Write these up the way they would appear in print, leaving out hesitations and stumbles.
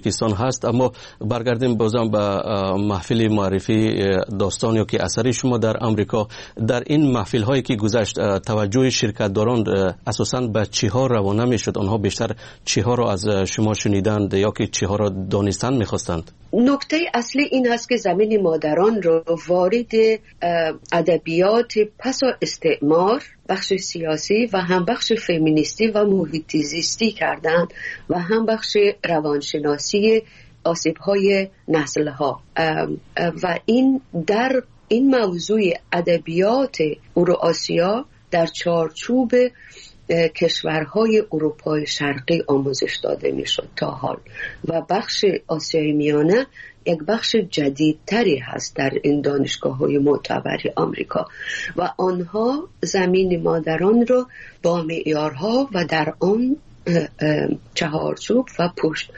تاجیکستان هست. اما برگردیم بازم به محفل معرفی داستان یا که اثری شما در آمریکا. در این محفل هایی که گذشت توجه شرکتداران اساساً به چی ها روانه میشد؟ آنها بیشتر چی ها را از شما شنیدند یا که چی ها را دانستن میخواستند؟ نکته اصلی این هست که زمین مادران رو وارد ادبیات پس از استعمار، بخش سیاسی و هم بخش فمینیستی و محیط زیستی کردند و هم بخش روانشناسی آسیب‌های نسل‌ها و این در این موضوع ادبیات اوراسیا در چارچوب کشورهای اروپای شرقی آموزش داده میشد تا حال و بخش آسیای میانه یک بخش جدیدتری هست در این دانشگاه‌های معتبر آمریکا و آنها زمین مادران رو با معیارها و در آن چهارچوب و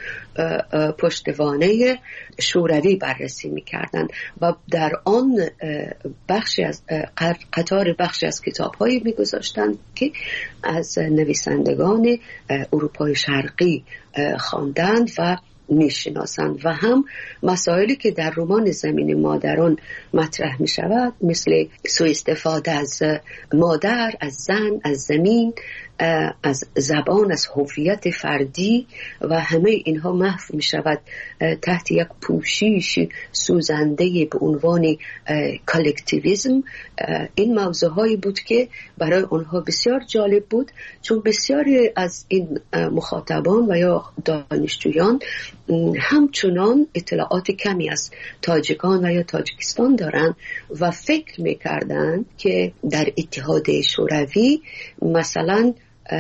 پشتوانه شوروی بررسی می‌کردند و در آن بخشی از قطار بخشی از کتاب‌هایی می‌گذاشتند که از نویسندگان اروپای شرقی خواندند و میشناسند و هم مسائلی که در رمان زمین مادران مطرح می شود مثل سوء استفاده از مادر، از زن، از زمین، از زبان، از هویت فردی و همه اینها محو می شود تحت یک پوشش سوزنده به عنوان کالکتیویسم. این موضوع هایی بود که برای آنها بسیار جالب بود چون بسیاری از این مخاطبان و یا دانشجویان همچنان اطلاعات کمی از تاجیکان و یا تاجیکستان دارند و فکر می‌کردند که در اتحاد شوروی مثلا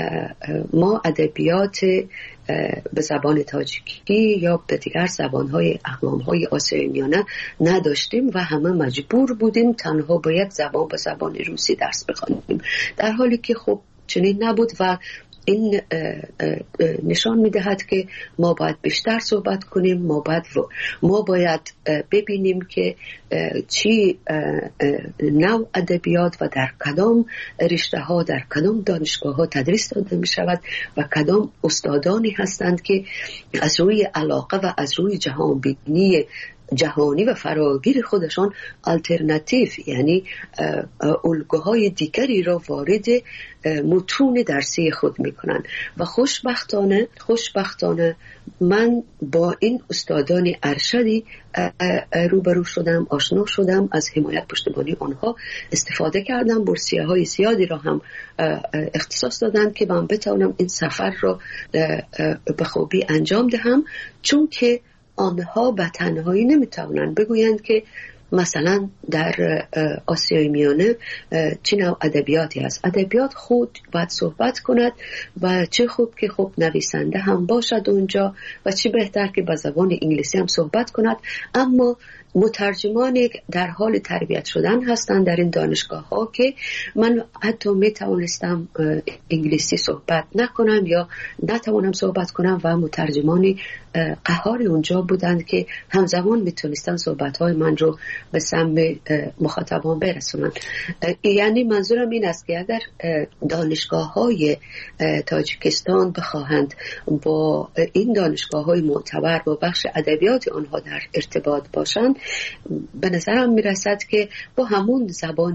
ما ادبیات به زبان تاجیکی یا به دیگر زبان‌های اقوام‌های آسیای میانه نداشتیم و همه مجبور بودیم تنها با یک زبان به زبان روسی درس بخوانیم، در حالی که خب چنین نبود و این نشان می‌دهد که ما باید بیشتر صحبت کنیم، ما باید ببینیم که چی نوع ادبیات و در کدام رشته ها در کدام دانشگاه ها تدریس داده می شود و کدام استادانی هستند که از روی علاقه و از روی جهانبینی جهانی و فراگیر خودشان آلترناتیو یعنی الگوهای دیگری را وارد متون درسی خود میکنن و خوشبختانه من با این استادان ارشدی روبرو شدم، آشنا شدم، از حمایت پشتیبانی آنها استفاده کردم، بورسیه های زیادی را هم اختصاص دادند که من بتوانم این سفر را به خوبی انجام دهم، چون که آنها به تنهایی نمیتوانند بگویند که مثلا در آسیای میانه چه نوع ادبیاتی هست. ادبیات خود باید صحبت کند و چه خوب که خب نویسنده هم باشد اونجا و چه بهتر که با زبان انگلیسی هم صحبت کند، اما مترجمان در حال تربیت شدن هستند در این دانشگاه ها که من حتی می توانستم انگلیسی صحبت نکنم یا نتوانم صحبت کنم و مترجمان قهاری اونجا بودند که همزمان میتونستن صحبت های من رو به سمع مخاطبان برسونن. یعنی منظورم این است که اگر دانشگاه های تاجیکستان بخواهند با این دانشگاه های معتبر با بخش ادبیات آنها در ارتباط باشند، به نظرم میرسد که با همون زبان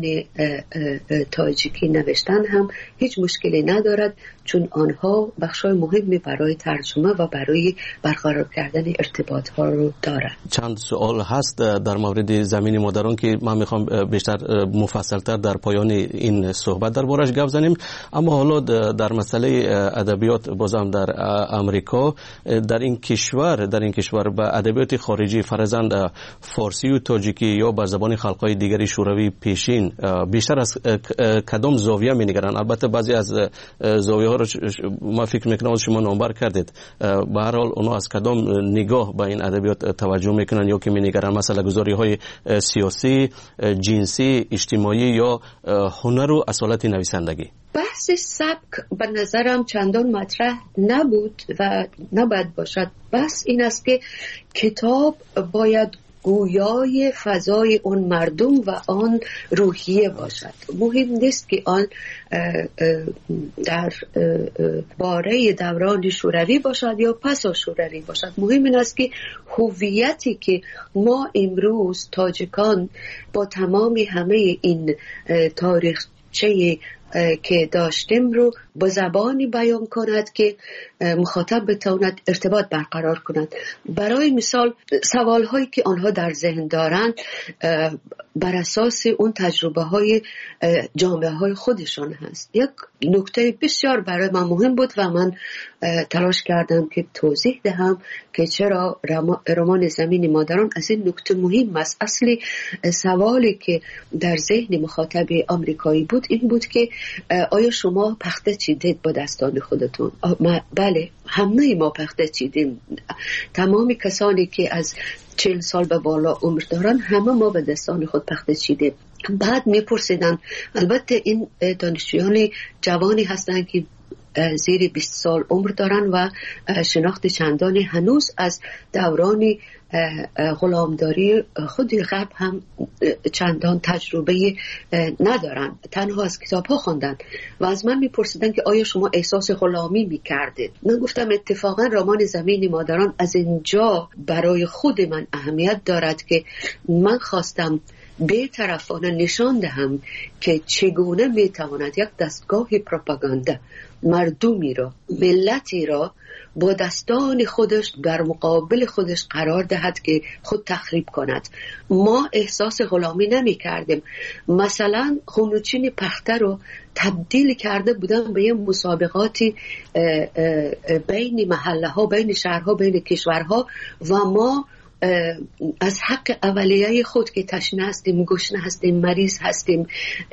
تاجیکی نوشتن هم هیچ مشکلی ندارد، چون آنها بخشای مهمی برای ترجمه و برای برقرار کردن ارتباط ها رو دارند. چند سوال هست در مورد زمین مادران که من میخوام بیشتر مفصلتر در پایان این صحبت دربارش گپ زنیم، اما حالا در مسئله ادبیات بازم در امریکا، در این کشور به ادبیات خارجی فرضاً فارسی و تاجیکی یا بر زبان خلق‌های دیگری شوروی پیشین بیشتر از کدام زاویه می‌نگرند؟ البته بعضی از زاویه‌ها رو ما فکر می‌کنم شما نامبر کردید، به هر حال اونا از کدام نگاه به این ادبیات توجه می‌کنن یا که می‌نگرند؟ مثلا گذاری‌های سیاسی، جنسی، اجتماعی یا هنر و اصالت نویسندگی؟ بحث سبک به نظرم چندان مطرح نبود و نباید باشد. بحث این است که کتاب باید گویای فضای اون مردم و آن روحیه باشد. مهم نیست که آن در باره دوران شوروی باشد یا پس از شوروی باشد. مهم این است که هویتی که ما امروز تاجیکان با تمام همه این تاریخچه که داشتیم رو با زبانی بیان کند که مخاطب بتواند ارتباط برقرار کند. برای مثال سوال هایی که آنها در ذهن دارند بر اساس اون تجربه های جامعه های خودشان هست. یک نکته بسیار برای من مهم بود و من تلاش کردم که توضیح دهم که چرا رمان زمین مادران از این نکته مهم است. اصلی سوالی که در ذهن مخاطب آمریکایی بود این بود که آیا شما پخته چیدید با دستان خودتون؟ بله، همه ما پخته چیدیم. تمام کسانی که از 40 سال به بالا عمر دارن همه ما به دستان خود پخته چیدیم. بعد میپرسیدن، البته این دانشجویان جوانی هستند که زیر 20 سال عمر دارن و شناخت چندانی هنوز از دوران غلامداری خود غرب هم چندان تجربه ندارن، تنها از کتاب ها خوندن و از من میپرسیدن که آیا شما احساس غلامی میکردید؟ من گفتم اتفاقا رمان زمین مادران از اینجا برای خود من اهمیت دارد که من خواستم بی‌طرفانه نشان دهم که چگونه میتواند یک دستگاه پروپاگاندا مردمی را، ملتی را با دستان خودش در مقابل خودش قرار دهد که خود تخریب کند. ما احساس غلامی نمی کردیم. مثلا خونوچین پخته رو تبدیل کرده بودن به یه مسابقاتی بین محله ها، بین شهرها، بین کشورها و ما از حق اولیه خود که تشنه هستیم، گشنه هستیم، مریض هستیم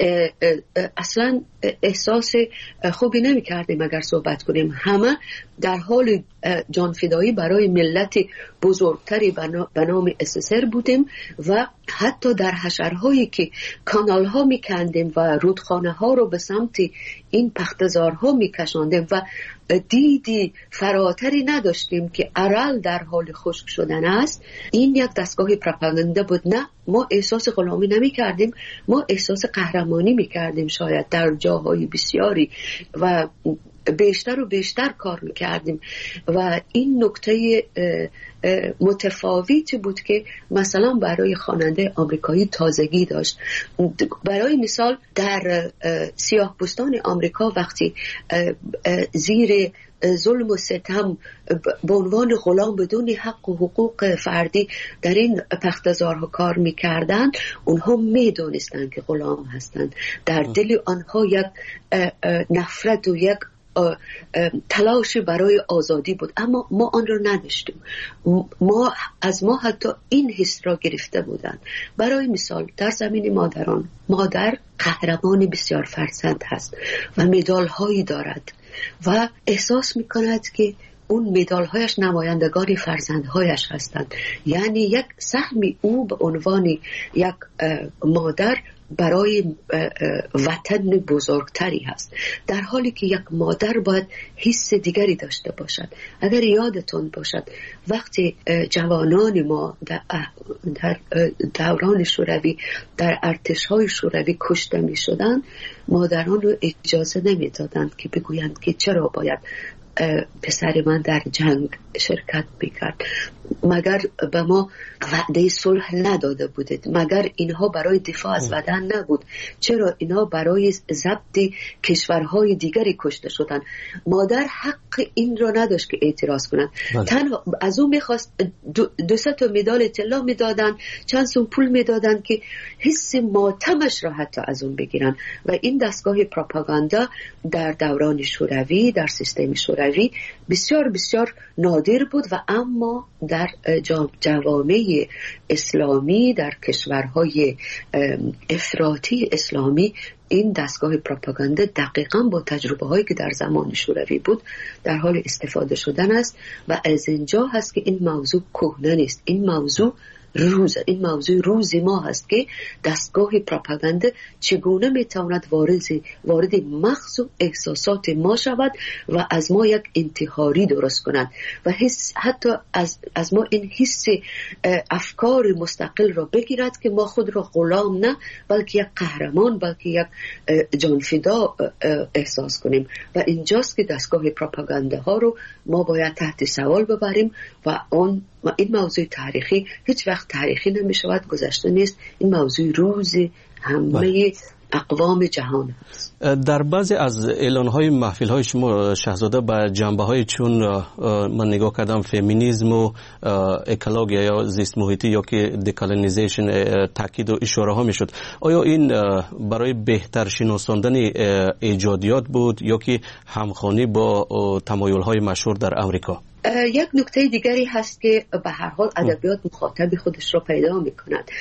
اصلا احساس خوبی نمی کردیم اگر صحبت کنیم. همه در حال جانفدایی برای ملت بزرگتری به نام SSR بودیم و حتی در حشرهایی که کانال ها می کندیم و رودخانه ها رو به سمت این پختزارها می کشاندیم و دیدی فراتری نداشتیم که ارل در حال خشک شدن است. این یک دستگاه پروپاگاندا بود. نه، ما احساس غلامی نمی کردیم، ما احساس قهرمانی می کردیم شاید در جاهای بسیاری و بیشتر و بیشتر کار میکردیم و این نکته متفاوتی بود که مثلا برای خواننده آمریکایی تازگی داشت. برای مثال در سیاه پوستان آمریکا وقتی زیر ظلم و ستم به عنوان غلام بدون حق و حقوق فردی در این پختزارها کار میکردند، اونها میدونستند که غلام هستند. در دل آنها یک نفرت و یک تلاش برای آزادی بود، اما ما آن را نداشتیم. از ما حتی این حس را گرفته بودند. برای مثال در زمین مادران، مادر قهرمان بسیار فرزند هست و مدال هایی دارد و احساس میکند که اون مدال هایش نمایندگان فرزندهایش هستند. یعنی یک سهمی او به عنوان یک مادر برای وطن بزرگتری هست، در حالی که یک مادر باید حس دیگری داشته باشد. اگر یادتون باشد وقتی جوانان ما در دوران شوروی در ارتش‌های شوروی کشته می شدند، مادران رو اجازه نمی دادند که بگویند که چرا باید پسر من در جنگ شرکت میکرد. مگر به ما وعده صلح نداده بودید؟ مگر اینها برای دفاع از وطن نبود؟ چرا اینها برای ضبط کشورهای دیگری کشته شدن؟ مادر حق این را نداشت که اعتراض کنند. تنها از اون میخواست 200 تا مدال طلا میدادن، چند سوم پول میدادن که حس ماتمش را حتی از اون بگیرن. و این دستگاه پروپاگاندا در دوران شوروی، در سیستم شوروی بسیار بسیار نادر بود و اما در جوامع اسلامی، در کشورهای افراطی اسلامی، این دستگاه پروپاگاندا دقیقاً با تجربه هایی که در زمان شوروی بود در حال استفاده شدن است و از اینجا هست که این موضوع کهنه نیست. این موضوع این موضوع روز ما هست که دستگاه پروپاگاندا چگونه میتواند وارد مغز و احساسات ما شود و از ما یک انتحاری درست کند و حتی از ما این حس افکار مستقل را بگیرد که ما خود را غلام نه بلکه یک قهرمان، بلکه یک جانفدا احساس کنیم. و اینجاست که دستگاه پروپاگاندا ها رو ما باید تحت سوال ببریم و این موضوع تاریخی هیچ وقت تاریخی نمی شود، گذشته نیست. این موضوع روز همه اقوام جهان است. در بعضی از اعلان‌های محفل‌های شما شاهزاده به جنبه‌های چون من نگاه کردم فمینیسم و اکولوژی یا زیست محیطی یا که دکالونیزیشن تاکید و اشاره ها میشد. آیا این برای بهتر شناساندن ایجادیات بود یا که همخوانی با تمایل‌های مشهور در آمریکا؟ یک نکته دیگری هست که به هر حال ادبیات مخاطب خودش را پیدا می‌کند.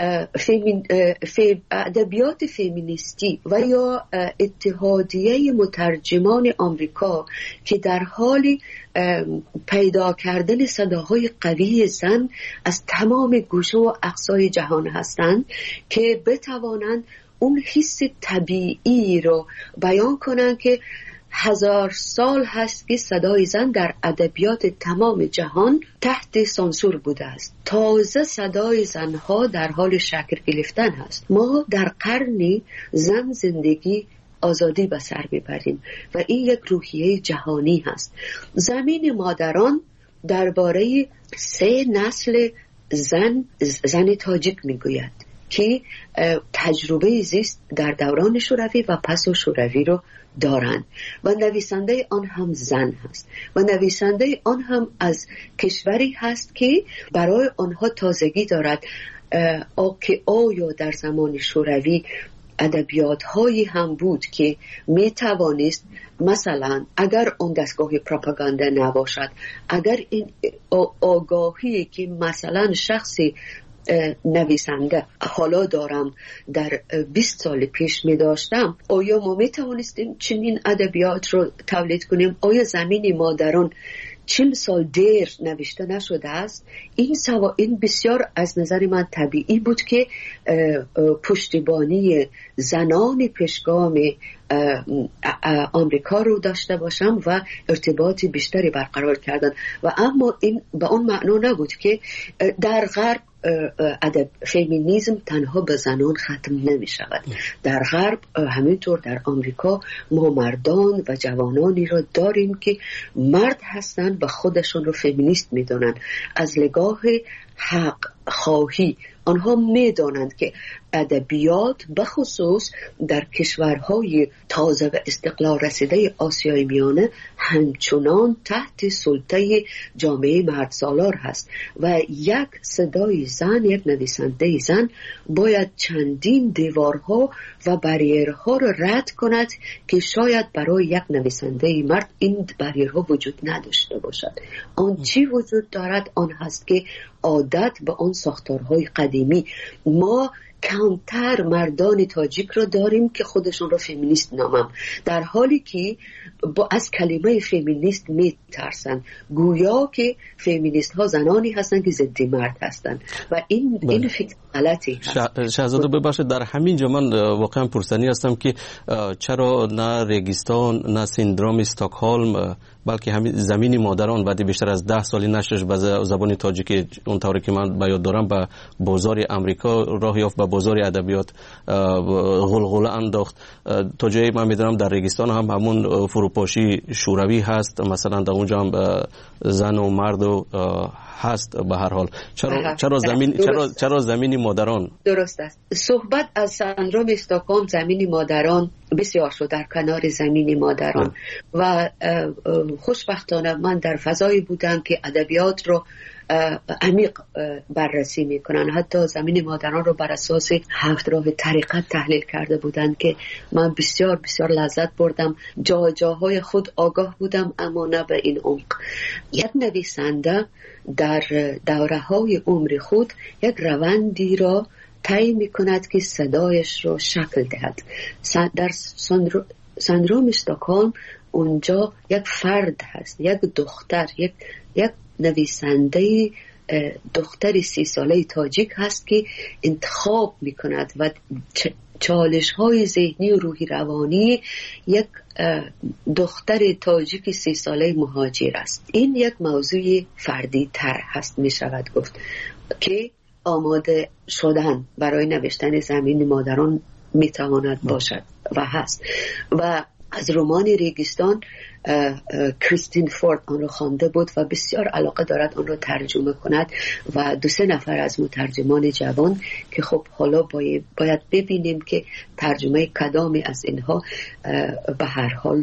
ادبیات فمینیستی و یا اتحادیه مترجمان آمریکا که در حال پیدا کردن صداهای قوی زن از تمام گوشه و اقصای جهان هستند که بتوانند اون حس طبیعی رو بیان کنند که 1000 سال هست که صدای زن در ادبیات تمام جهان تحت سانسور بوده است. تازه صدای زنها در حال شکل گرفتن هست. ما در قرن زن زندگی آزادی به سر میبریم و این یک روحیه جهانی هست. زمین مادران درباره 3 نسل زن تاجیک میگوید که تجربه زیست در دوران شوروی و پس شوروی رو دارند و نویسنده آن هم زن هست و نویسنده آن هم از کشوری هست که برای آنها تازگی دارد. که آیا در زمان شوروی ادبیات هایی هم بود که می توانست مثلا اگر اون دستگاه پروپاگاندا نباشد، اگر این آگاهی که مثلا شخصی نویسنده حالا دارم در 20 سال پیش می داشتم، آیا ما می توانستیم چنین ادبیات رو تولید کنیم؟ آیا زمین مادران 40 سال دیر نوشته نشده است؟ این بسیار از نظر من طبیعی بود که پشتیبانی زنان پیشگام آمریکا رو داشته باشم و ارتباط بیشتری برقرار کردن و اما این به اون معنا نبود که در غرب فمینیسم تنها به زنان ختم نمی شود. در غرب همینطور در آمریکا ما مردان و جوانانی را داریم که مرد هستند و خودشون رو فمینیست می دانند. از نگاه حق خواهی آنها می دانند که ادبیات بخصوص در کشورهای تازه و استقلال رسیده آسیای میانه همچنان تحت سلطه جامعه مرد سالار هست و یک صدای زن، یک نویسنده زن باید چندین دیوارها و بریرها را رد کند که شاید برای یک نویسنده مرد این بریرها وجود نداشته باشد. آن چی وجود دارد؟ آن هست که عادت به آن ساختارهای قدیمی. ما کمتر مردان تاجیک را داریم که خودشون را فمینیست نامم، در حالی که از کلمه فمینیست می ترسن، گویا که فمینیست ها زنانی هستند که ضد مرد هستند و این فکر غلطی هست. شاهزاده ببخشید، در همین جا من واقعا پرسنی هستم که چرا نه ریگستان نه سیندروم استکهلم بلکه همین زمین مادران بعد بیشتر از 10 سالی نشرش به زبان تاجیکی اونطوری که من به یاد دارم به بازار آمریکا راه یافت، به بازار ادبیات غلغله انداخت. تا جایی من میدونم در ریگستان هم همون فروپاشی شوروی هست، مثلا در اونجا هم زن و مرد و هست. به هر حال چرا زمین مادران؟ درست است. صحبت از سندروم استکهلم زمین مادران بسیار شد در کنار زمین مادران و خوشبختانه من در فضایی بودم که ادبیات رو عمیق بررسی میکنن. حتی زمین مادران رو بر اساس 7 راه طریقت تحلیل کرده بودن که من بسیار بسیار لذت بردم. جاهای خود آگاه بودم اما نه به این عمق. یک نویسنده در دوره‌های عمر خود یک روندی را طی میکند که صدایش رو شکل دهد. در سندروم استکهلم اونجا یک فرد هست، یک دختر، یک نویسنده دختر 30 ساله تاجیک هست که انتخاب میکند و چالش های ذهنی و روحی روانی یک دختر تاجیک 30 ساله مهاجر است. این یک موضوع فردی تر هست، می شود گفت که آماده شدن برای نوشتن زمین مادران می تواند باشد و هست. و از رمان ریگستان کریستین فورد آن را خوانده بود و بسیار علاقه دارد آن را ترجمه کند و 2-3 نفر از مترجمان جوان که خب حالا باید ببینیم که ترجمه کدامی از اینها به هر حال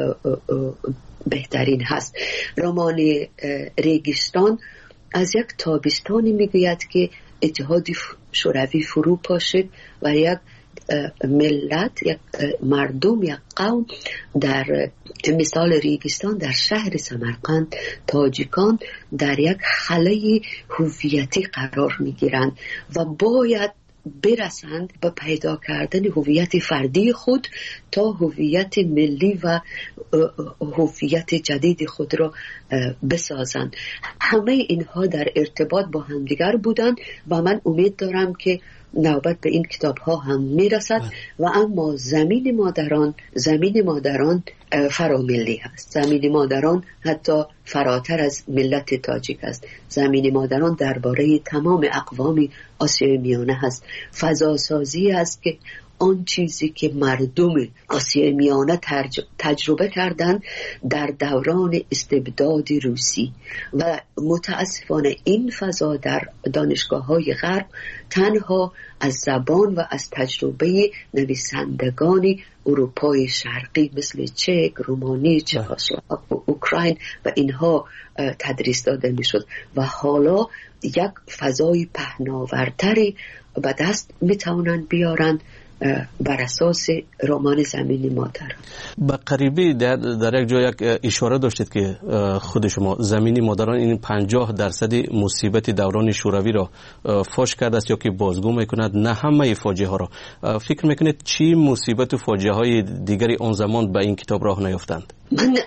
بهترین هست. رمان ریگستان از یک تابستانی میگوید که اتحاد شوروی فرو پاشد و یک ملت، یک مردم، یک قوم، در مثال ریگستان در شهر سمرقند تاجیکان در یک خلأ هویتی قرار میگیرند و باید برسند به پیدا کردن هویت فردی خود تا هویت ملی و هویت جدید خود را بسازند. همه اینها در ارتباط با همدیگر بودند و من امید دارم که نوبت به این کتاب ها هم میرسد و اما زمین مادران فراملی هست. زمین مادران حتی فراتر از ملت تاجیک است. زمین مادران درباره تمام اقوام آسیای میانه هست. فضاسازی است که آن چیزی که مردم آسیای میانه تجربه کردند در دوران استبداد روسی و متاسفانه این فضا در دانشگاه‌های غرب تنها از زبان و از تجربه نویسندگان اروپای شرقی مثل چک، رومانی، چکسلواک و اوکراین و اینها تدریس داده میشد و حالا یک فضای پهناورتری به دست میتوانند بیارند بر اساس رمان زمین مادر. به قریبی در یک جای یک اشاره داشتید که خود شما زمین مادران این 50% مصیبت دوران شوروی را فاش کرده است یا که بازگو میکند، نه همه فاجعه ها را. فکر میکنید چی مصیبت و فاجعه های دیگری آن زمان به این کتاب راه نیافتند؟ من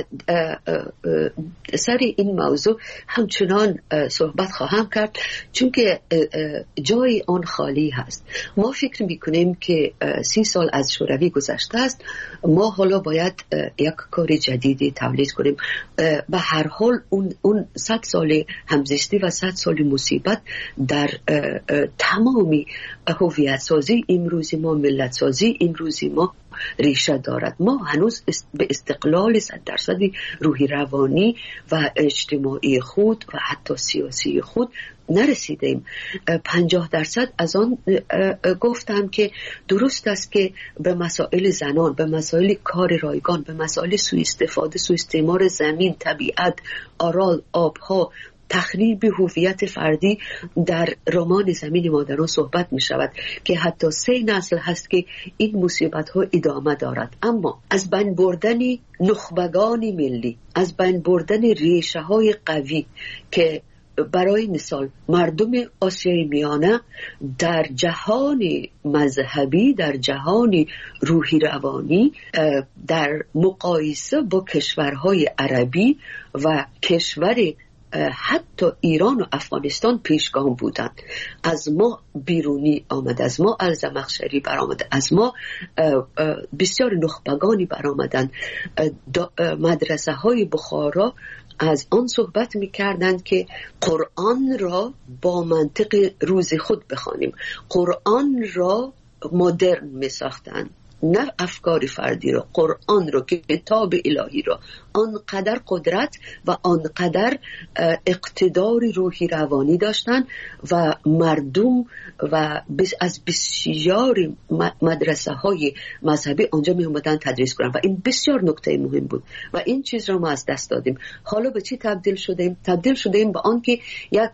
سر این موضوع همچنان صحبت خواهم کرد چون که جای آن خالی هست. ما فکر میکنیم که 30 سال از شوروی گذشته است، ما حالا باید یک کار جدیدی تولید کنیم. به هر حال اون 100 سال همزیستی و 100 سال مصیبت در تمامی هویت سازی امروزی ما، ملت سازی امروزی ما ریشه دارد. ما هنوز به استقلال 100% روحی روانی و اجتماعی خود و حتی سیاسی خود نرسیدیم. 50% از آن گفتم که درست است که به مسائل زنان، به مسائل کار رایگان، به مسائل سوء استفاده، سوء استعمار زمین، طبیعت، آرال، آبها، تخریب هویت فردی در رمان زمین مادران صحبت می شود که حتی 3 نسل هست که این مصیبت ها ادامه دارد. اما از بین بردن نخبگان ملی، از بین بردن ریشه های قوی که برای مثال مردم آسیای میانه در جهان مذهبی، در جهان روحی روانی، در مقایسه با کشورهای عربی و کشور حتی ایران و افغانستان پیشگام بودند. از ما بیرونی آمد، از ما الزمخشری برآمد، از ما بسیار نخبگانی برآمدند. مدرسه های بخارا از آن صحبت می‌کردند که قرآن را با منطق روز خود بخوانیم. قرآن را مدرن می‌ساختند، نه افکار فردی را. قرآن را که کتاب الهی را آنقدر قدرت و آنقدر اقتدار روحی روانی داشتن و مردم و از بسیار مدرسه های مذهبی آنجا می اومدن تدریس کنن و این بسیار نکته مهم بود و این چیز را ما از دست دادیم. حالا به چی تبدیل شدیم؟ تبدیل شدیم به آن که یک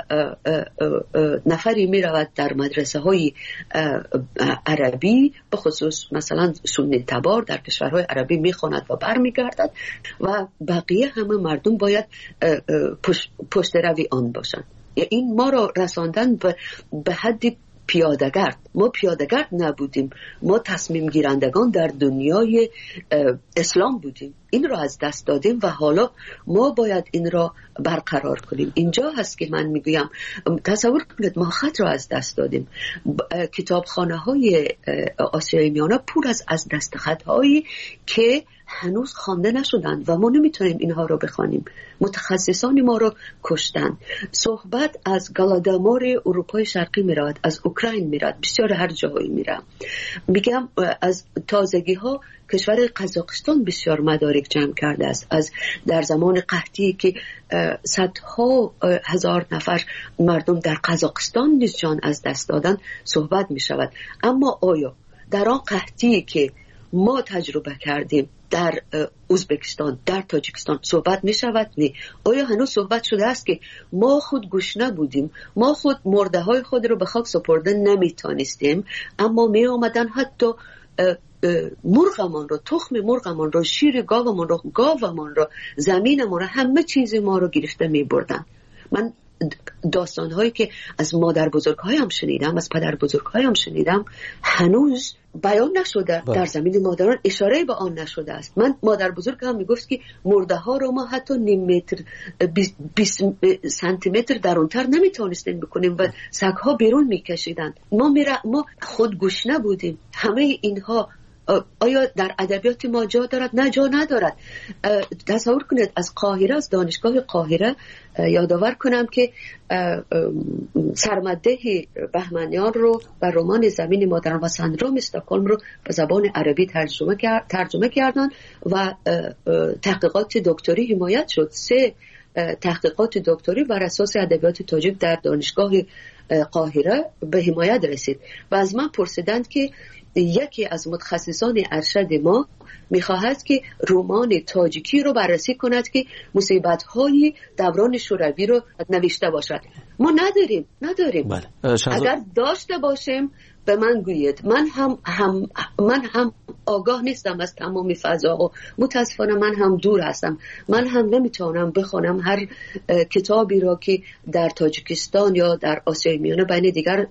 نفری می رود در مدرسه های عربی، به خصوص مثلا سنی تبار در کشورهای عربی می خواند و برمی گردد و بقیه همه مردم باید پشت روی آن باشند. این ما را رساندن به حد پیاده‌گرد. ما پیاده‌گرد نبودیم، ما تصمیم گیرندگان در دنیای اسلام بودیم. این را از دست دادیم و حالا ما باید این را برقرار کنیم. اینجا هست که من میگویم تصور کنید ما خط را از دست دادیم. کتابخانه‌های آسیای میانه پر از دست خط‌هایی که هنوز خوانده نشدند و ما نمیتونیم اینها رو بخوانیم. متخصصان ما رو کشتن. صحبت از گالادامار اروپای شرقی میراد، از اوکراین میراد، بسیار هر جایی میره. میگم از تازگی ها کشور قزاقستان بسیار مدارک جمع کرده است. از در زمان قحطی که صدها هزار نفر مردم در قزاقستان نیز جان از دست دادن صحبت می شود. اما آیا در آن قحطی که ما تجربه کردیم در ازبکستان، در تاجیکستان صحبت می شود؟ نه. آیا هنوز صحبت شده است که ما خود گشنه بودیم، ما خود مرده های خود رو به خاک سپرده نمی تانستیم، اما می آمدن حتی مرغمان رو، تخم مرغمان رو، شیر گاومان رو، زمینمان رو، همه چیز ما رو گرفته می بردن. من داستان هایی که از مادر بزرگ هایم شنیدم، از پدر بزرگ هایم شنیدم، هنوز بیان نشده. در زمین مادران اشاره به آن نشده است. من مادر بزرگ هم میگفت که مرده ها رو ما حتی نیم متر 20 سانتی متر درونتر نمیتونستیم بکنیم و سگ ها بیرون میکشیدن. ما خود گشنه بودیم. همه اینها آیا در ادبیات ما جا دارد؟ نه، جا ندارد. تصور کنید از قاهره، از دانشگاه قاهره یادآور کنم که سرمده بهمنیان رو و رمان زمین مادران و سندروم استکهلم رو به زبان عربی ترجمه کردن و تحقیقات دکتری حمایت شد. 3 تحقیقات دکتری بر اساس ادبیات تاجیک در دانشگاه قاهره به حمایت رسید و از من پرسیدند که یکی از متخصصان ارشد ما میخواهد که رمان تاجیکی رو بررسی کند که مصیبت‌های دوران شوروی رو نوشته باشد. ما نداریم. اگر داشته باشیم به من گویید. من هم آگاه نیستم از تمام فضا و متاسفانه من هم دور هستم. من هم نمیتونم بخونم هر کتابی را که در تاجیکستان یا در آسیای میانه بین دیگر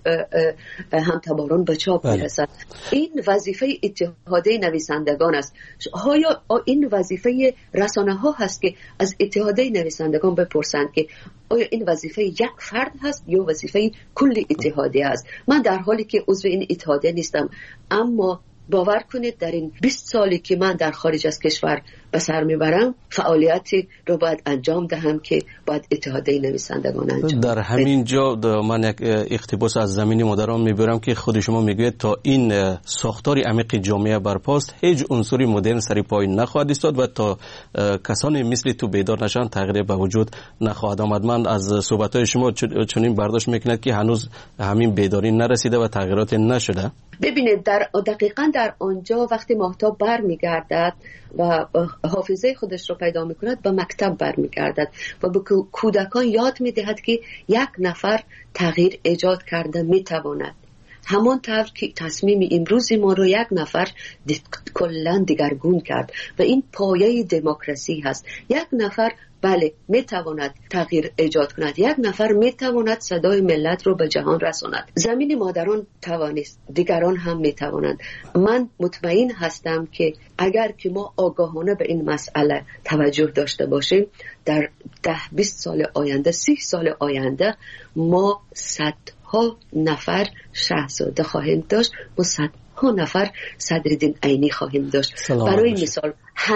همتباران به چاپ میرسد. این وظیفه اتحادیه نویسندگان است. آیا این وظیفه رسانه ها هست که از اتحادیه نویسندگان بپرسند که آیا این وظیفه یک فرد هست یا وظیفه کل اتحادیه است؟ من در حالی که عضو این اتحادیه نیستم، اما باور کنید در این 20 سالی که من در خارج از کشور به سر میبرم فعالیتی رو باید انجام دهم که باید اتحادیه نویسندگان انجام در همین جا من یک اقتباس از زمین مادران میبرم که خود شما میگوید تا این ساختار عمیق جامعه برپاست هیچ عنصری مدرن سری پای نخواهد ایستاد و تا کسانی مثل تو بیدار نشن تغییر به وجود نخواهد آمد. من از صحبت‌های شما چنین برداشت میکنید که هنوز همین بیداری نرسیده و تغییرات نشده. ببینید دقیقاً در آنجا وقتی ماهتاب برمیگردد و حافظه خودش رو پیدا میکند به مکتب برمیگردد و به کودکان یاد میدهد که یک نفر تغییر ایجاد کرده میتواند. همان طور که تصمیم امروزی ما رو یک نفر کلاً دیگرگون کرد و این پایه دموکراسی هست. یک نفر بله میتواند تغییر ایجاد کند، یک نفر میتواند صدای ملت رو به جهان رساند. زمین مادران توانست، دیگران هم میتوانند. من مطمئن هستم که اگر که ما آگاهانه به این مسئله توجه داشته باشیم در 10-20 سال آینده، 30 سال آینده ما صدها نفر شاهزاده خواهیم داشت و صدها نفر صدرالدین عینی خواهیم داشت. برای مثال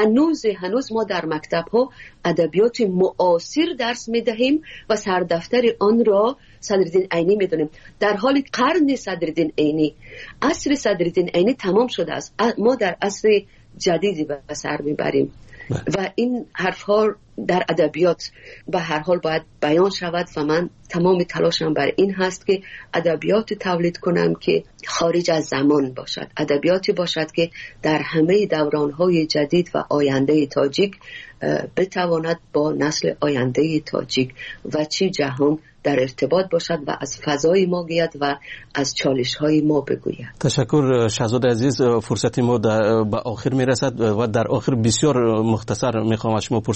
هنوز ما در مکتب ها ادبیات معاصر درس میدهیم و سردفتر آن را صدرالدین عینی میدونیم، در حالی قرن صدرالدین عینی، عصر صدرالدین عینی تمام شده است. ما در عصر جدیدی به سر میبریم و این حرف ها در ادبیات به هر حال باید بیان شود و من تمام تلاشم بر این هست که ادبیات تولید کنم که خارج از زمان باشد، ادبیاتی باشد که در همه دوران‌های جدید و آینده تاجیک بتواند با نسل آینده تاجیک و چی جهان در ارتباط باشد و از فضای ما گوید و از چالش‌های ما بگوید. تشکر شاهزاده عزیز. فرصتی ما به آخر میرسد و در آخر بسیار مختصر میخوام از شما پرسم که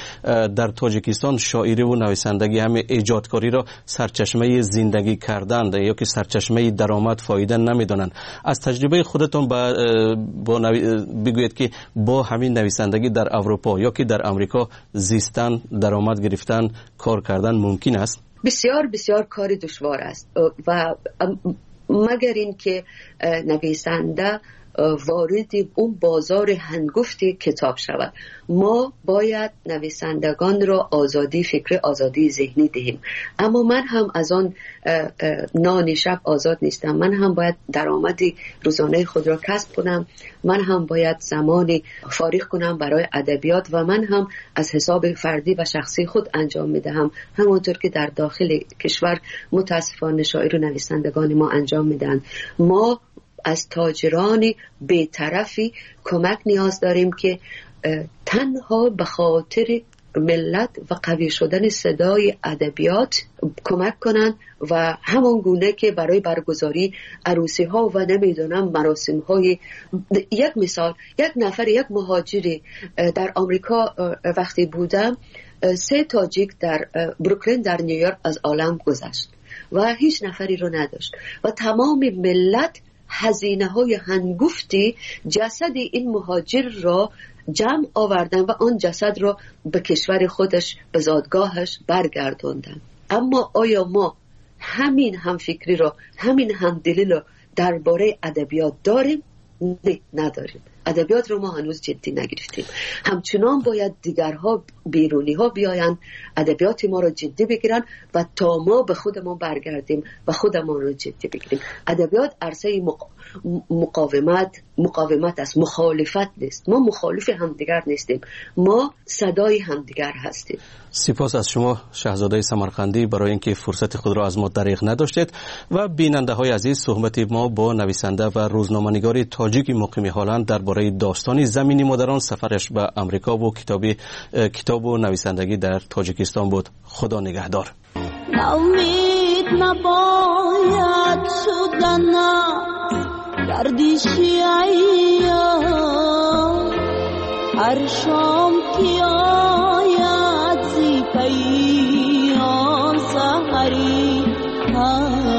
در تاجیکستان شاعری و نویسندگی همه ایجادکاری را سرچشمه زندگی کردند یا که سرچشمه درآمد فایده نمیدانند. از تجربه خودتون بگویید که با همین نویسندگی در اروپا یا که در امریکا زیستن، درآمد گرفتن، کار کردن ممکن است؟ بسیار بسیار کار دشوار است و مگر اینکه نویسنده وارد اون بازار هنگفت کتاب شود. ما باید نویسندگان را آزادی فکر، آزادی ذهنی دهیم، اما من هم از آن نان شب آزاد نیستم. من هم باید درآمدی روزانه خود را کسب کنم، من هم باید زمانی فارغ کنم برای ادبیات و من هم از حساب فردی و شخصی خود انجام میدهم، همانطور که در داخل کشور متاسفانه شاعر و نویسندگان ما انجام میدن. ما از تاجران بی‌طرفی کمک نیاز داریم که تنها به خاطر ملت و قوی شدن صدای ادبیات کمک کنند و همان گونه که برای برگزاری عروسی ها و نمیدونم مراسم های، یک مثال، یک نفر، یک مهاجری در آمریکا وقتی بودم 3 تاجیک در بروکلین در نیویورک از عالم گذشت و هیچ نفری رو نداشت و تمام ملت هزینه های هنگفتی جسد این مهاجر را جمع آوردن و آن جسد را به کشور خودش، به زادگاهش برگرداندن. اما آیا ما همین همفکری را، همین همدلی را درباره ادبیات داریم؟ نه، نداریم. ادبیات رو ما هنوز جدی نگرفتیم. همچنان باید دیگرها، بیرونی ها بیاین ادبیات ما رو جدی بگیرن و تا ما به خودمون برگردیم و خودمون رو جدی بگیریم. ادبیات عرصه مقاومت است، مخالفت نیست. ما مخالف همدیگر نیستیم، ما صدای همدیگر هستیم. سپاس از شما شاهزاده سمرقندی برای اینکه فرصت خود را از ما دریغ نداشتید. و بیننده های عزیز، صحبت ما با نویسنده و روزنامه‌نگار تاجیک مقیم هلند درباره داستان زمین مادران، سفرش به امریکا و کتاب و نویسندگی در تاجیکستان بود. خدا نگهدار. امید نباید شدن گردشی ایام، هر شام که آید زی پیام سحری